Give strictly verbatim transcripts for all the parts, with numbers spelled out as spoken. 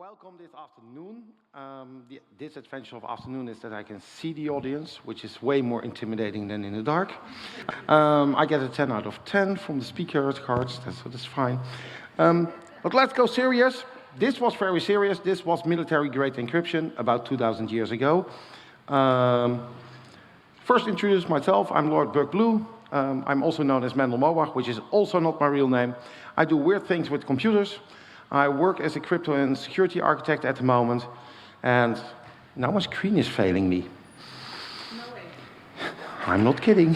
welcome this afternoon. Um, the disadvantage of afternoon is that I can see the audience, which is way more intimidating than in the dark. Um, I get a ten out of ten from the speaker cards, that's, that's fine. Um, but let's go serious. This was very serious. This was military-grade encryption about two thousand years ago. Um, first introduce myself, I'm Lord Buck Blue. Um, I'm also known as Mendel Moabach, which is also not my real name. I do weird things with computers. I work as a crypto and security architect at the moment, and now my screen is failing me. No way. I'm not kidding.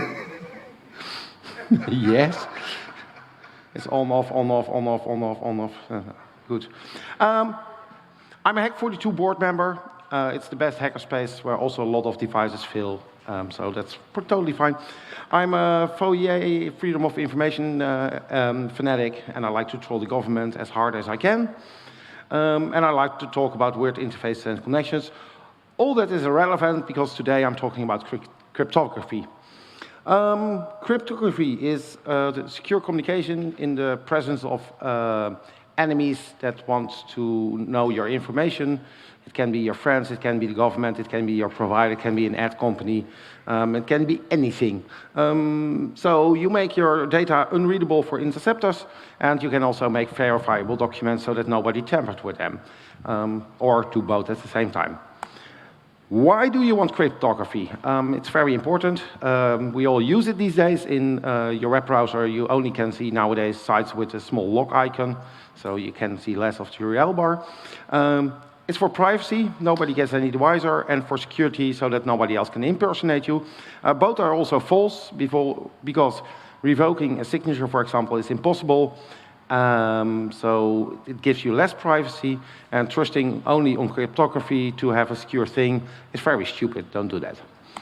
Yes. It's on, off, on, off, on, off, on, off, on, off. Uh, good. Um, I'm a Hack forty-two board member. Uh, it's the best hackerspace where also a lot of devices fail. Um, so that's totally fine. I'm a F O I A, Freedom of Information uh, um, fanatic, and I like to troll the government as hard as I can. Um, and I like to talk about weird interfaces and connections. All that is irrelevant because today I'm talking about crypt cryptography. Um, cryptography is uh, the secure communication in the presence of uh, enemies that want to know your information. It can be your friends, it can be the government, it can be your provider, it can be an ad company, um, it can be anything. Um, so you make your data unreadable for interceptors, and you can also make verifiable documents so that nobody tampered with them, um, or do both at the same time. Why do you want cryptography? Um, it's very important. Um, we all use it these days. In uh, your web browser, you only can see nowadays sites with a small lock icon, so you can see less of the U R L bar. Um, It's for privacy, nobody gets any wiser, and for security, so that nobody else can impersonate you. Uh, both are also false, because revoking a signature, for example, is impossible. Um, so it gives you less privacy, and trusting only on cryptography to have a secure thing is very stupid. Don't do that.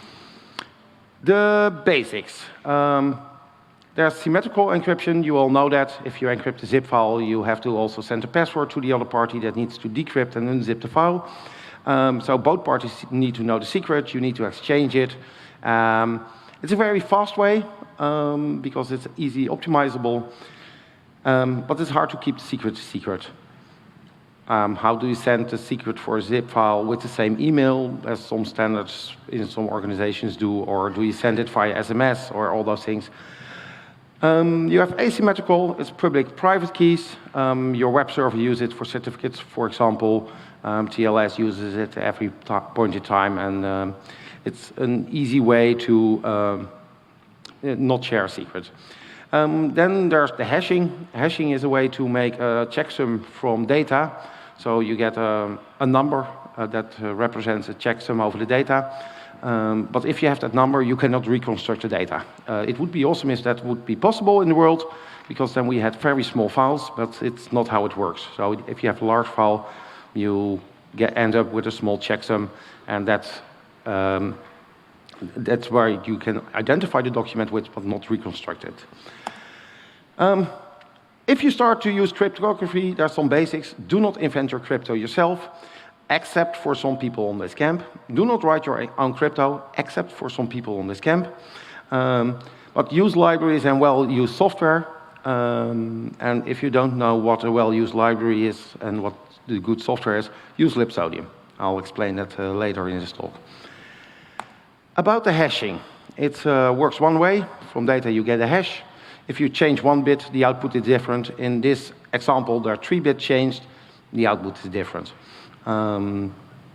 The basics. Um, There's symmetrical encryption. You all know that. If you encrypt a zip file, you have to also send a password to the other party that needs to decrypt and unzip the file. Um, so both parties need to know the secret. You need to exchange it. Um, it's a very fast way um, because it's easy optimizable, um, but it's hard to keep the secret a secret. Um, how do you send the secret for a zip file with the same email as some standards in some organizations do, or do you send it via S M S or all those things? Um, you have asymmetrical, it's public-private keys. Um, your web server uses it for certificates, for example. Um, T L S uses it at every point in time, and um, it's an easy way to um, not share a secret. Um, then there's the hashing. Hashing is a way to make a checksum from data. So you get a, a number uh, that uh, represents a checksum over the data. Um, but if you have that number, you cannot reconstruct the data. Uh, it would be awesome if that would be possible in the world, because then we had very small files, but it's not how it works. So if you have a large file, you get, end up with a small checksum, and that's, um, that's where you can identify the document with, but not reconstruct it. Um, if you start to use cryptography, there's some basics. Do not invent your crypto yourself, except for some people on this camp. Do not write your own crypto, except for some people on this camp. Um, but use libraries and well-used software. Um, and if you don't know what a well-used library is and what the good software is, use Libsodium. I'll explain that uh, later in this talk. About the hashing. It uh, works one way. From data you get a hash. If you change one bit, the output is different. In this example, there are three bits changed. The output is different. Um,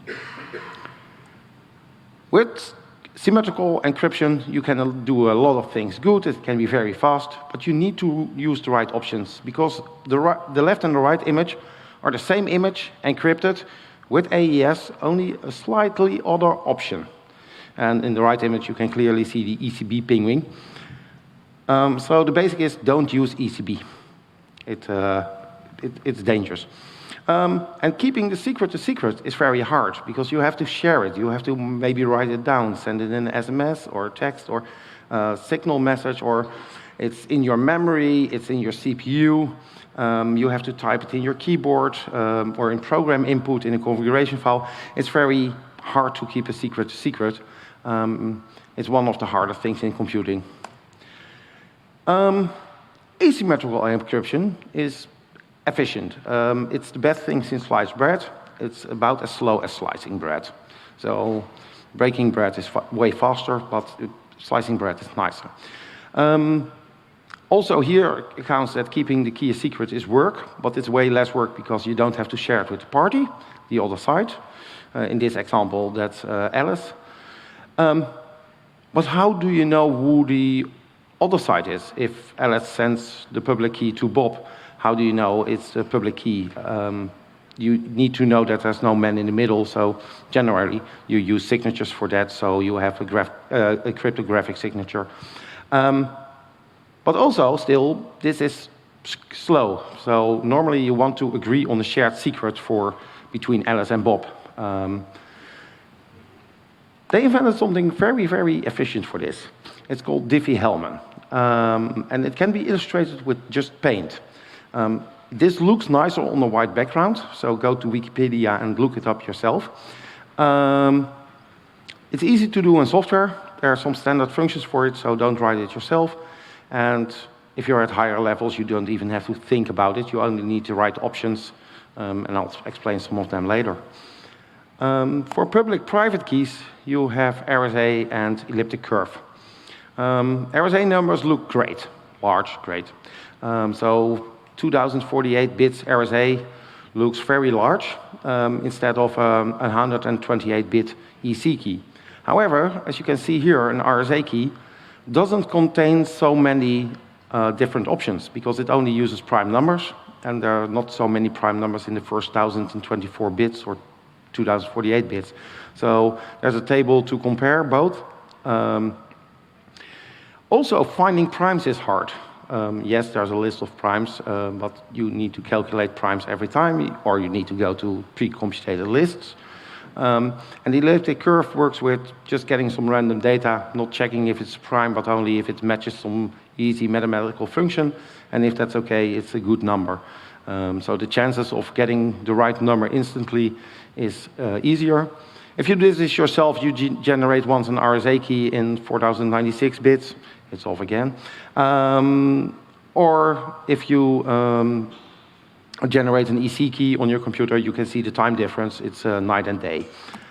with symmetrical encryption, you can do a lot of things good. It can be very fast, but you need to use the right options, because the, right, the left and the right image are the same image encrypted with A E S, only a slightly other option. And in the right image, you can clearly see the E C B pinging. Um, so the basic is don't use E C B. It, uh, it, it's dangerous. Um, and keeping the secret a secret is very hard, because you have to share it. You have to maybe write it down, send it in an S M S or text or a signal message, or it's in your memory, it's in your C P U. Um, you have to type it in your keyboard um, or in program input in a configuration file. It's very hard to keep a secret a secret. Um, it's one of the hardest things in computing. Um, asymmetrical encryption is efficient. Um, it's the best thing since sliced bread. It's about as slow as slicing bread. So breaking bread is fa way faster, but it, slicing bread is nicer. Um, also here it counts that keeping the key a secret is work, but it's way less work because you don't have to share it with the party, the other side. Uh, in this example, that's uh, Alice. Um, but how do you know who the other side is? If Alice sends the public key to Bob, how do you know it's the public key? Um, you need to know that there's no man in the middle, so generally you use signatures for that, so you have a, graph, uh, a cryptographic signature. Um, but also, still, this is slow. So normally you want to agree on a shared secret for between Alice and Bob. Um, they invented something very, very efficient for this. It's called Diffie-Hellman, um, and it can be illustrated with just paint. Um, this looks nicer on a white background, so go to Wikipedia and look it up yourself. Um, it's easy to do in software. There are some standard functions for it, so don't write it yourself. And if you're at higher levels, you don't even have to think about it. You only need to write options, um, and I'll explain some of them later. Um, for public-private keys, you have R S A and elliptic curve. Um, R S A numbers look great, large, great. Um, so two thousand forty-eight bits R S A looks very large um, instead of um, a one hundred twenty-eight bit E C key. However, as you can see here, an R S A key doesn't contain so many uh, different options because it only uses prime numbers, and there are not so many prime numbers in the first one thousand twenty-four bits or two thousand forty-eight bits. So there's a table to compare both. Um, also, finding primes is hard. Um, yes, there's a list of primes, uh, but you need to calculate primes every time, or you need to go to pre-computated lists. Um, and the elliptic curve works with just getting some random data, not checking if it's prime, but only if it matches some easy mathematical function. And if that's okay, it's a good number. Um, so the chances of getting the right number instantly is uh, easier. If you do this yourself, you generate once an R S A key in four thousand ninety-six bits. It's off again. Um, or if you um, generate an E C key on your computer, you can see the time difference. It's uh, night and day.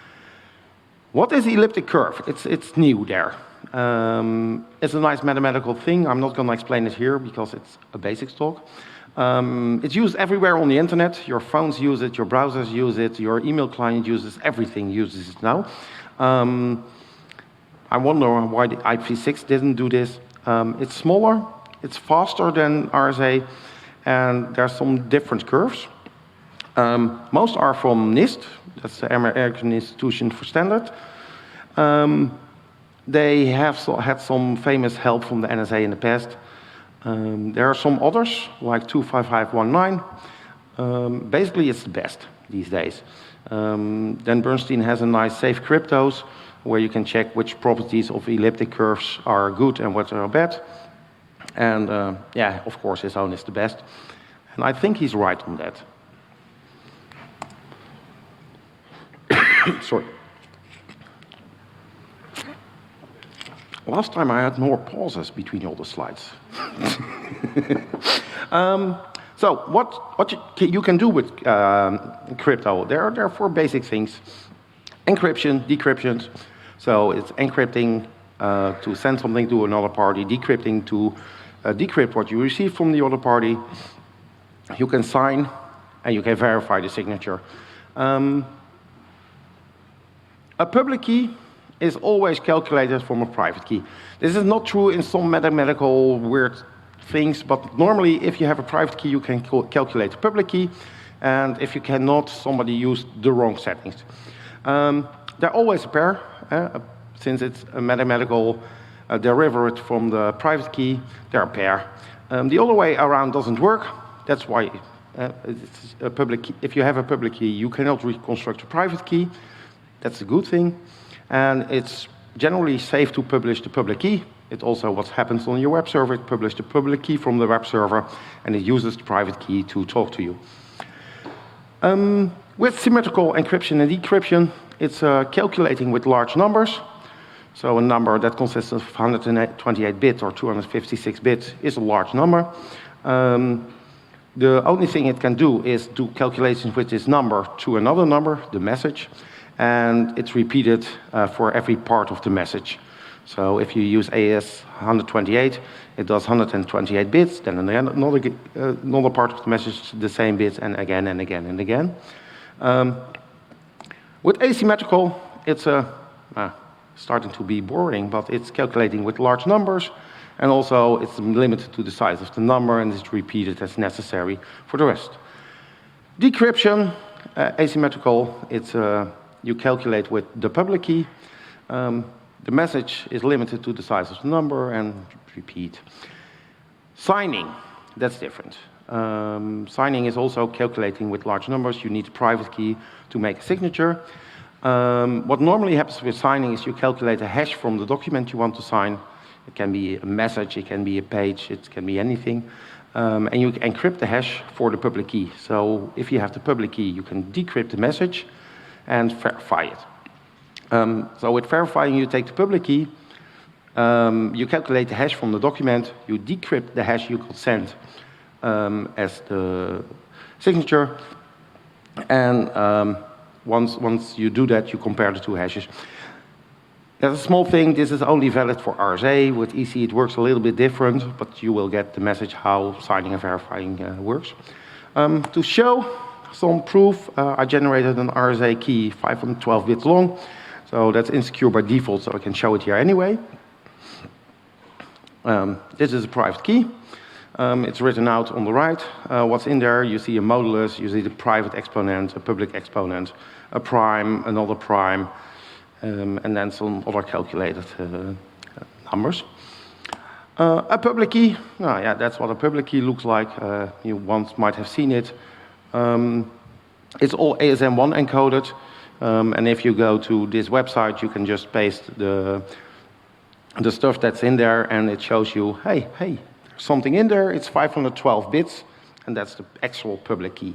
What is elliptic curve? It's, it's new there. Um, it's a nice mathematical thing. I'm not going to explain it here because it's a basics talk. Um, it's used everywhere on the internet. Your phones use it, your browsers use it, your email client uses it, everything uses it now. Um, I wonder why the I P v six didn't do this. Um, it's smaller, it's faster than R S A, and there's some different curves. Um, most are from NIST, that's the American Institution for Standard. Um, they have so, had some famous help from the N S A in the past. Um, there are some others, like two five five one nine. Um, basically, it's the best these days. Um, then Bernstein has a nice Safe Cryptos, where you can check which properties of elliptic curves are good and what are bad. And uh, yeah, of course, his own is the best. And I think he's right on that. Sorry. Last time I had more pauses between all the slides. um, so what, what you, can, you can do with um, crypto, there are, there are four basic things. Encryption, decryption. So it's encrypting uh, to send something to another party, decrypting to uh, decrypt what you receive from the other party. You can sign and you can verify the signature. Um, a public key is always calculated from a private key. This is not true in some mathematical weird things, but normally if you have a private key, you can cal calculate the public key, and if you cannot, somebody used the wrong settings. Um, they're always a pair, uh, since it's a mathematical uh, derivative from the private key, they're a pair. Um, the other way around doesn't work. That's why uh, it's a public key. If you have a public key, you cannot reconstruct a private key. That's a good thing. And it's generally safe to publish the public key. It's also what happens on your web server. It publishes the public key from the web server, and it uses the private key to talk to you. Um, with symmetrical encryption and decryption, it's uh, calculating with large numbers. So a number that consists of one hundred twenty-eight bits or two hundred fifty-six bits is a large number. Um, The only thing it can do is do calculations with this number to another number, the message, and it's repeated uh, for every part of the message. So if you use A E S one twenty-eight, it does one hundred twenty-eight bits, then another, uh, another part of the message, the same bits, and again and again and again. Um, with asymmetrical, it's uh, uh, starting to be boring, but it's calculating with large numbers, and also it's limited to the size of the number, and it's repeated as necessary for the rest. Decryption, uh, asymmetrical, it's, uh, you calculate with the public key. Um, the message is limited to the size of the number, and repeat. Signing, that's different. Um, signing is also calculating with large numbers. You need a private key to make a signature. Um, what normally happens with signing is you calculate a hash from the document you want to sign. It can be a message, it can be a page, it can be anything. Um, and you encrypt the hash for the public key. So if you have the public key, you can decrypt the message and verify it. Um, so with verifying, you take the public key, um, you calculate the hash from the document, you decrypt the hash you could send um, as the signature, and um, once, once you do that, you compare the two hashes. There's a small thing, this is only valid for R S A. With E C it works a little bit different, but you will get the message how signing and verifying uh, works. Um, to show some proof, uh, I generated an R S A key five hundred twelve bits long, so that's insecure by default, so I can show it here anyway. Um, this is a private key. Um, it's written out on the right. Uh, what's in there, you see a modulus, you see the private exponent, a public exponent, a prime, another prime, Um, and then some other calculated uh, numbers. Uh, a public key, oh, yeah, that's what a public key looks like. Uh, you once might have seen it. Um, it's all A S M one encoded, um, and if you go to this website, you can just paste the, the stuff that's in there, and it shows you, hey, hey, there's something in there, it's five hundred twelve bits, and that's the actual public key.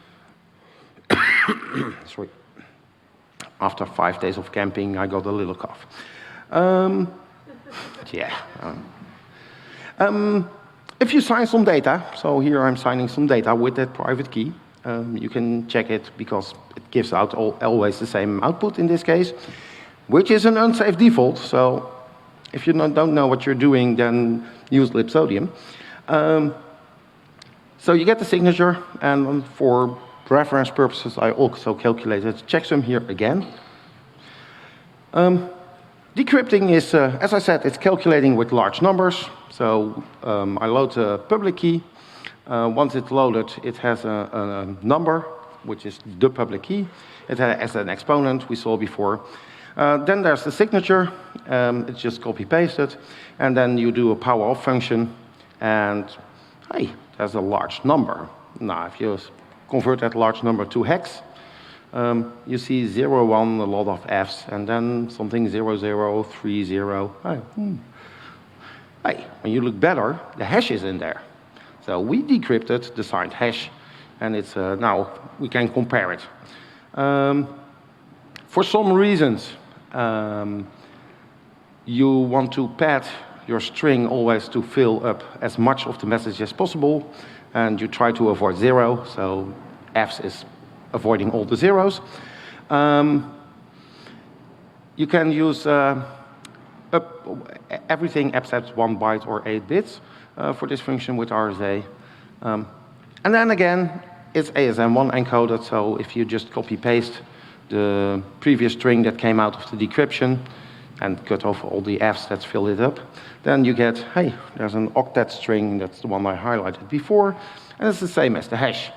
Sorry. After five days of camping, I got a little cough. Um, yeah. Um, um, if you sign some data, so here I'm signing some data with that private key, um, you can check it because it gives out all, always the same output in this case, which is an unsafe default. So if you don't know what you're doing, then use libsodium. Um, so you get the signature, and for reference purposes, I also calculated checksum here again. Um, decrypting is, uh, as I said, it's calculating with large numbers. So um, I load the public key. Uh, once it's loaded, it has a, a number, which is the public key. It has an exponent we saw before. Uh, then there's the signature. Um, it's just copy-pasted. And then you do a power-off function. And hey, there's a large number. Now, if you convert that large number to hex, um, you see zero, one, a lot of Fs, and then something zero, zero, three, zero. Hey, hmm. Hey, when you look better, the hash is in there. So we decrypted the signed hash, and it's uh, now we can compare it. Um, for some reasons, um, you want to pad your string always to fill up as much of the message as possible, and you try to avoid zero, so Fs is avoiding all the zeros. Um, you can use uh, up everything except one byte or eight bits uh, for this function with R S A. Um, and then again, it's A S M one encoded, so if you just copy-paste the previous string that came out of the decryption and cut off all the Fs that fill it up, then you get, hey, there's an octet string, that's the one I highlighted before, and it's the same as the hash.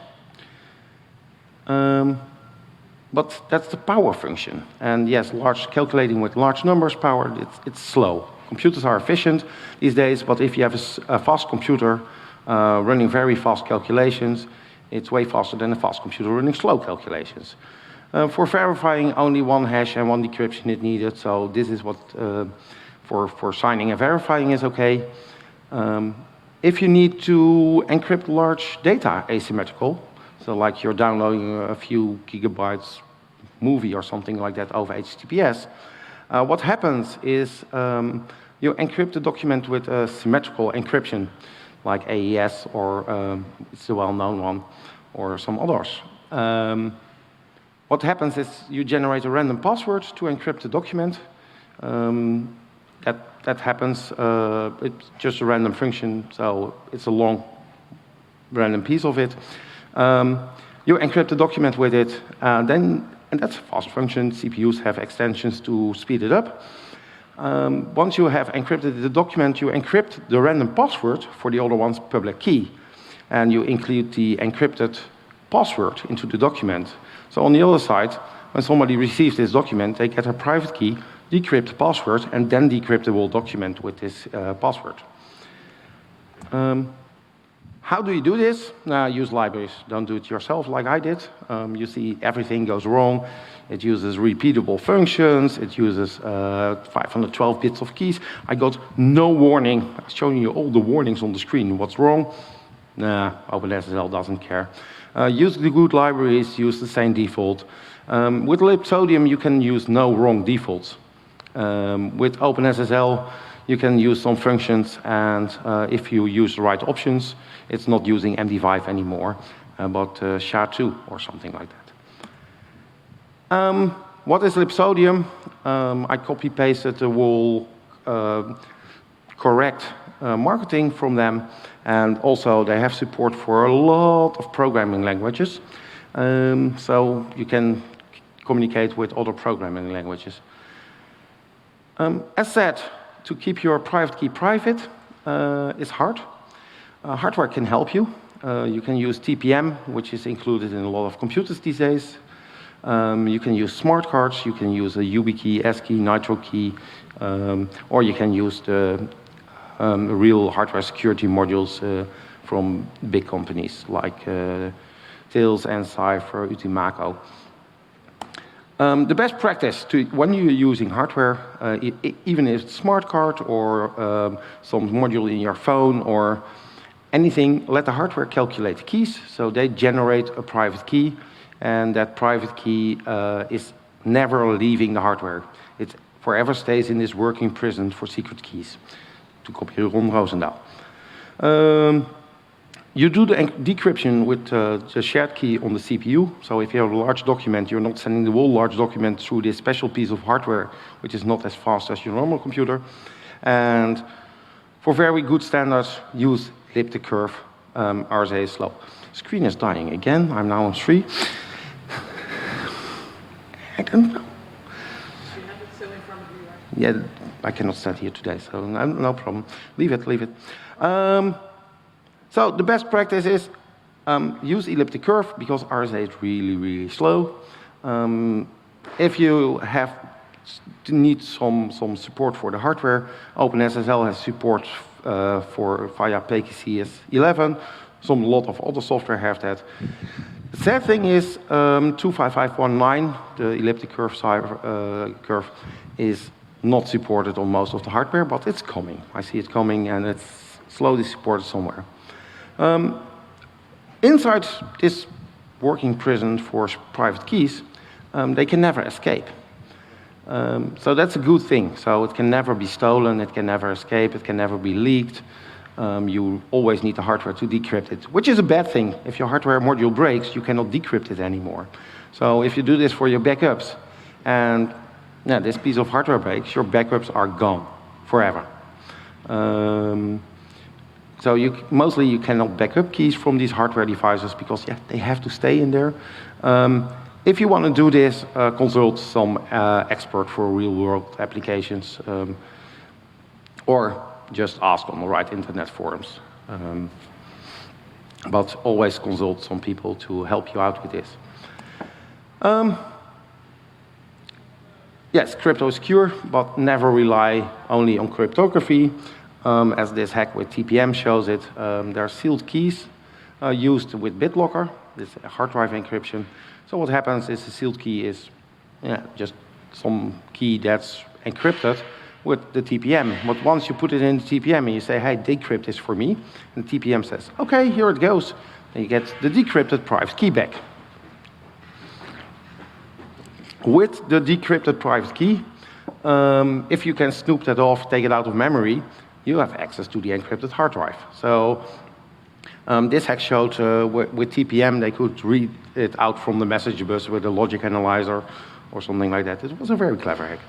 Um, but that's the power function. And yes, large, calculating with large numbers power, it's, it's slow. Computers are efficient these days, but if you have a, a fast computer uh, running very fast calculations, it's way faster than a fast computer running slow calculations. Uh, for verifying, only one hash and one decryption is needed, so this is what uh, for, for signing and verifying is okay. Um, if you need to encrypt large data asymmetrical, so like you're downloading a few gigabytes movie or something like that over H T T P S, uh, what happens is um, you encrypt the document with a symmetrical encryption. like A E S, or um, it's the well-known one, or some others. Um, what happens is you generate a random password to encrypt the document. Um, that, that happens, uh, it's just a random function, so it's a long random piece of it. Um, you encrypt the document with it, uh, then, and that's a fast function. C P Us have extensions to speed it up. Um, once you have encrypted the document, you encrypt the random password for the other one's public key. And you include the encrypted password into the document. So on the other side, when somebody receives this document, they get a private key, decrypt the password, and then decrypt the whole document with this uh, password. Um, how do you do this? Uh, use libraries. Don't do it yourself like I did. Um, you see everything goes wrong. It uses repeatable functions. It uses uh, five hundred twelve bits of keys. I got no warning. I'm showing you all the warnings on the screen. What's wrong? Nah, OpenSSL doesn't care. Uh, use the good libraries, use the same default. Um, with libsodium, you can use no wrong defaults. Um, with OpenSSL, you can use some functions, and uh, if you use the right options, it's not using M D five anymore, uh, but uh, S H A two or something like that. Um, what is libsodium? Um, I copy-pasted the whole uh, correct uh, marketing from them, and also they have support for a lot of programming languages, um, so you can communicate with other programming languages. Um, as said, to keep your private key private uh, is hard. Uh, hardware can help you. Uh, you can use T P M, which is included in a lot of computers these days. Um, you can use smart cards, you can use a YubiKey, ASCII, Nitro key, um, or you can use the um, real hardware security modules uh, from big companies like uh, Tails, Encipher, Utimaco. Um, the best practice to, when you're using hardware, uh, it, it, even if it's a smart card or um, some module in your phone or anything, let the hardware calculate the keys, so they generate a private key, and that private key uh, is never leaving the hardware. It forever stays in this working prison for secret keys, to copy Ron Roosendaal. Um, You do the decryption with uh, the shared key on the C P U. So if you have a large document, you're not sending the whole large document through this special piece of hardware, which is not as fast as your normal computer. And for very good standards, use elliptic curve. Um, R S A is slow. Screen is dying again. I'm now on three. I don't know. You have it still in front of you, right? Yeah, I cannot stand here today, so no, no problem. Leave it, leave it. Um, So the best practice is um, use elliptic curve, because R S A is really, really slow. Um, if you have need some, some support for the hardware, OpenSSL has support uh, for via P K C S eleven. Some lot of other software have that. The sad thing is um, two five five one nine, the elliptic curve, uh, curve is not supported on most of the hardware, but it's coming. I see it coming, and it's slowly supported somewhere. Um, inside this working prison for private keys, um, they can never escape. Um, so that's a good thing. So it can never be stolen, it can never escape, it can never be leaked. Um, you always need the hardware to decrypt it, which is a bad thing. If your hardware module breaks, you cannot decrypt it anymore. So if you do this for your backups, and yeah, this piece of hardware breaks, your backups are gone forever. Um, So you, mostly you cannot back up keys from these hardware devices because yeah, they have to stay in there. Um, if you want to do this, uh, consult some uh, expert for real-world applications, um, or just ask on the right internet forums. Um, but always consult some people to help you out with this. Um, yes, crypto is secure, but never rely only on cryptography. Um, as this hack with T P M shows it, um, there are sealed keys uh, used with BitLocker, this hard drive encryption. So what happens is the sealed key is yeah, just some key that's encrypted with the T P M. But once you put it in the T P M and you say, hey, decrypt this for me, and the T P M says, okay, here it goes. Then you get the decrypted private key back. With the decrypted private key, um, if you can snoop that off, take it out of memory, you have access to the encrypted hard drive. So um, this hack showed uh, with, with T P M they could read it out from the message bus with a logic analyzer or something like that. It was a very clever hack.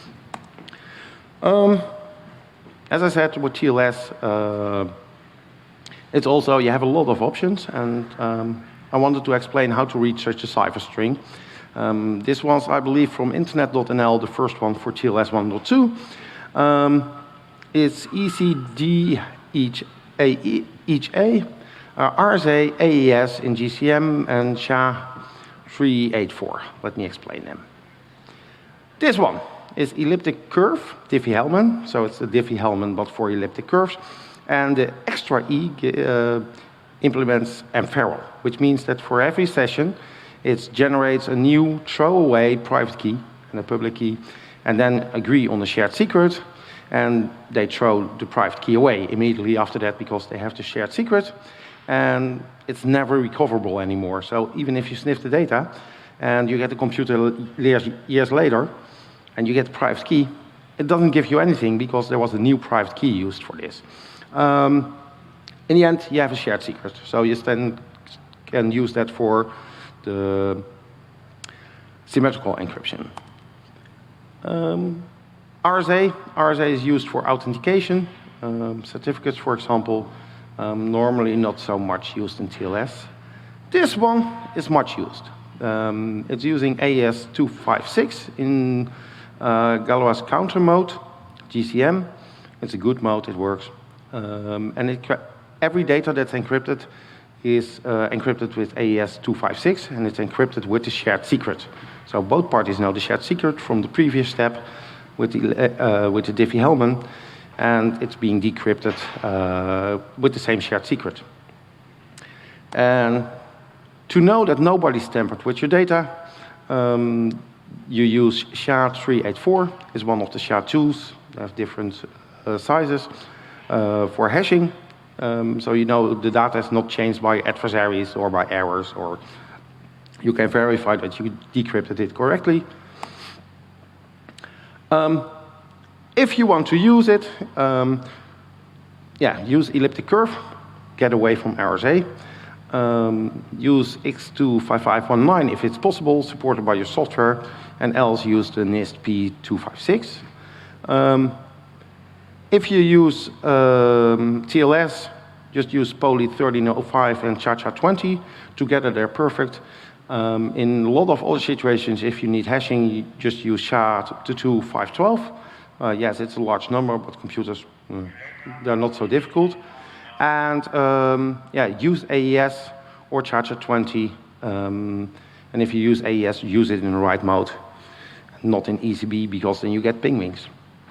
Um, as I said, with T L S, uh, it's also, you have a lot of options, and um, I wanted to explain how to read such a cipher string. Um, this was, I believe, from internet dot N L, the first one for T L S one point two. Um, it's E C D each A, each A, uh, R S A, A E S in G C M, and S H A three eight four. Let me explain them. This one is elliptic curve, Diffie-Hellman, so it's a Diffie-Hellman but for elliptic curves. And the extra E uh, implements M-Ferrel, which means that for every session, it generates a new throwaway private key and a public key, and then agree on the shared secret, and they throw the private key away immediately after that because they have the shared secret, and it's never recoverable anymore. So even if you sniff the data, and you get the computer years, years later, and you get the private key, it doesn't give you anything because there was a new private key used for this. Um, in the end, you have a shared secret, so you then can use that for the symmetrical encryption. Um, R S A, R S A is used for authentication, um, certificates, for example, um, normally not so much used in T L S. This one is much used. Um, it's using A E S two fifty-six in uh, Galois counter mode, G C M. It's a good mode, it works. Um, and it, every data that's encrypted is uh, encrypted with A E S two fifty-six, and it's encrypted with the shared secret. So both parties know the shared secret from the previous step with the, uh, with the Diffie-Hellman, and it's being decrypted uh, with the same shared secret. And to know that nobody's tampered with your data, um, you use S H A three eight four, is one of the S H A tools. They have different uh, sizes uh, for hashing. Um, so you know the data is not changed by adversaries or by errors, or you can verify that you decrypted it correctly. Um, if you want to use it, um, yeah, use elliptic curve, get away from R S A. Um, use X two five five one nine if it's possible, supported by your software, and else use the NIST P two fifty-six. Um, if you use um, T L S, just use Poly thirteen oh five and Cha Cha twenty. Together they're perfect. Um, in a lot of other situations, if you need hashing, you just use S H A two two five one two. Uh, yes, it's a large number, but computers, uh, they're not so difficult. And um, yeah, use A E S or Cha Cha twenty. Um, and if you use A E S, use it in the right mode, not in E C B, because then you get ping wings.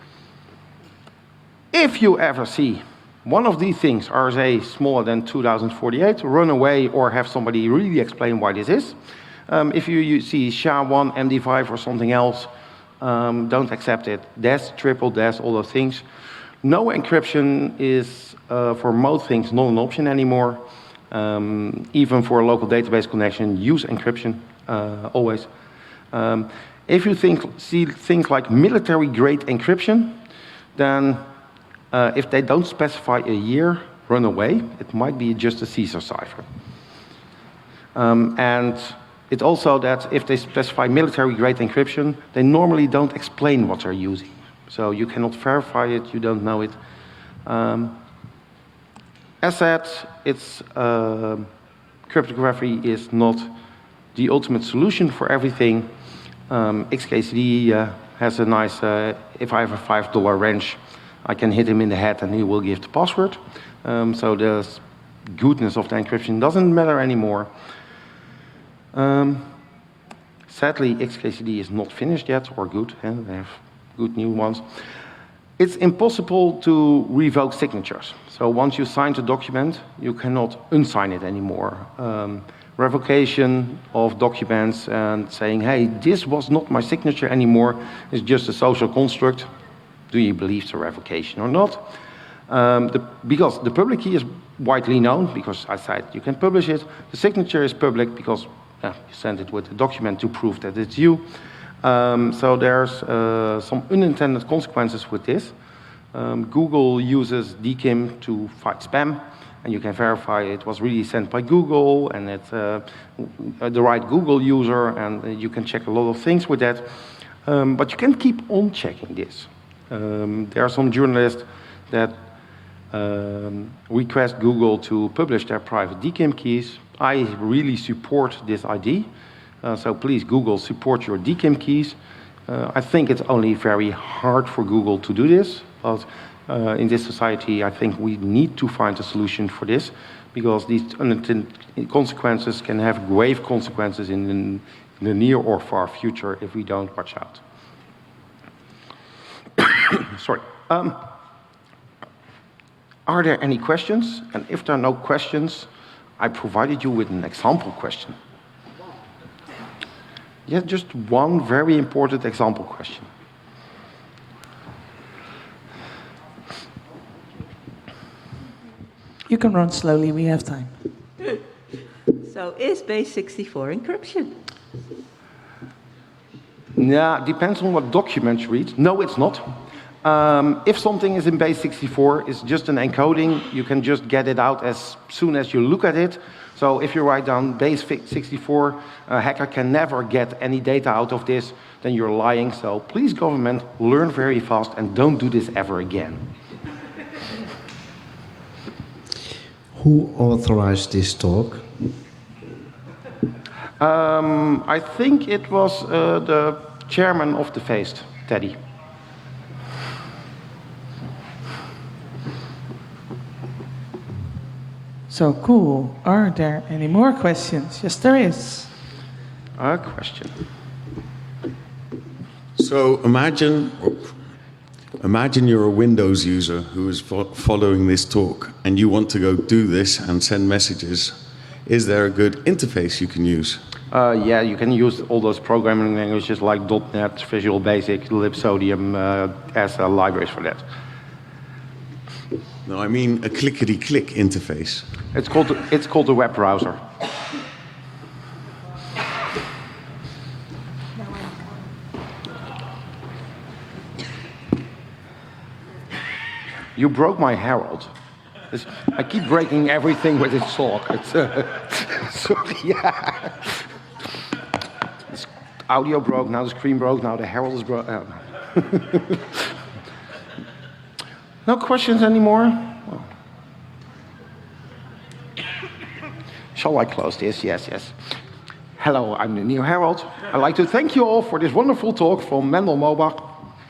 If you ever see one of these things, R S A smaller than two thousand forty-eight, run away or have somebody really explain why this is. Um, if you, you see S H A one, M D five or something else, um, don't accept it. Dash, triple dash, all those things. No encryption is, uh, for most things, not an option anymore. Um, even for a local database connection, use encryption, uh, always. Um, if you think, see things like military-grade encryption, then uh, if they don't specify a year, run away. It might be just a Caesar cipher. Um, and it's also that if they specify military-grade encryption, they normally don't explain what they're using. So you cannot verify it, you don't know it. Um, as said, it's, uh, cryptography is not the ultimate solution for everything. Um, X K C D uh, has a nice, uh, if I have a five dollar wrench, I can hit him in the head and he will give the password. Um, so the goodness of the encryption doesn't matter anymore. Um, sadly, X K C D is not finished yet, or good, eh? They have good new ones. It's impossible to revoke signatures. So once you signed a document, you cannot unsign it anymore. Um, revocation of documents and saying, hey, this was not my signature anymore, is just a social construct. Do you believe the revocation or not? Um, the, because the public key is widely known, because I said you can publish it. The signature is public because uh, you send it with a document to prove that it's you. Um, so there's uh, some unintended consequences with this. Um, Google uses D K I M to fight spam, and you can verify it was really sent by Google and it's uh, the right Google user, and you can check a lot of things with that. Um, but you can keep on checking this. Um, there are some journalists that um, request Google to publish their private D K I M keys. I really support this idea. Uh, so please, Google, support your D K I M keys. Uh, I think it's only very hard for Google to do this, but uh, in this society, I think we need to find a solution for this, because these unintended consequences can have grave consequences in the, in the near or far future if we don't watch out. Sorry. Um, are there any questions? And if there are no questions, I provided you with an example question. Yeah, just one very important example question. You can run slowly, we have time. So is base sixty-four encryption? Yeah, depends on what document you read. No, it's not. Um, if something is in base sixty-four, it's just an encoding. You can just get it out as soon as you look at it. So if you write down base sixty-four, a hacker can never get any data out of this, then you're lying. So please, government, learn very fast and don't do this ever again. Who authorized this talk? Um, I think it was uh, the chairman of the FACE, Teddy. So cool. Are there any more questions? Yes, there is. A question. So imagine, imagine you're a Windows user who is fo following this talk and you want to go do this and send messages. Is there a good interface you can use? Uh, yeah, you can use all those programming languages like dot net, Visual Basic, Libsodium uh, as uh, libraries for that. No, I mean a clickety-click interface. It's called, it's called a web browser. You broke my Herald. It's, I keep breaking everything with its talk. It's, uh, sorry, yeah. This audio broke, now the screen broke, now the Herald is broke. Uh, no questions anymore? Well. Shall I close this? Yes, yes. Hello, I'm the New Herald. I'd like to thank you all for this wonderful talk from Mendel Mobach.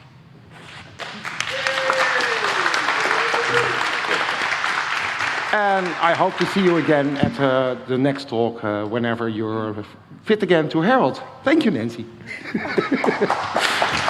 And I hope to see you again at uh, the next talk uh, whenever you're fit again to Herald. Thank you, Nancy.